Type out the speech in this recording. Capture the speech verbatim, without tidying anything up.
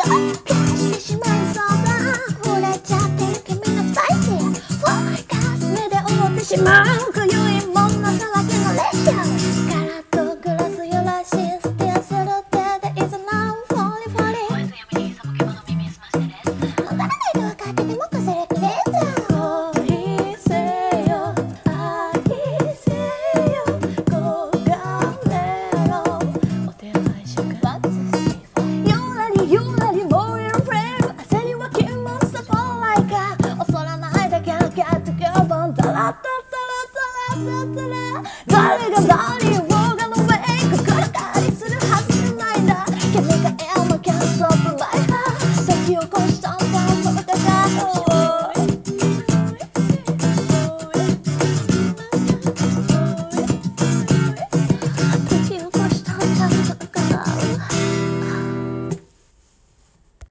してしまいそうだ触れちゃってる君のスパイシーフォーカス目で追ってしまうかよ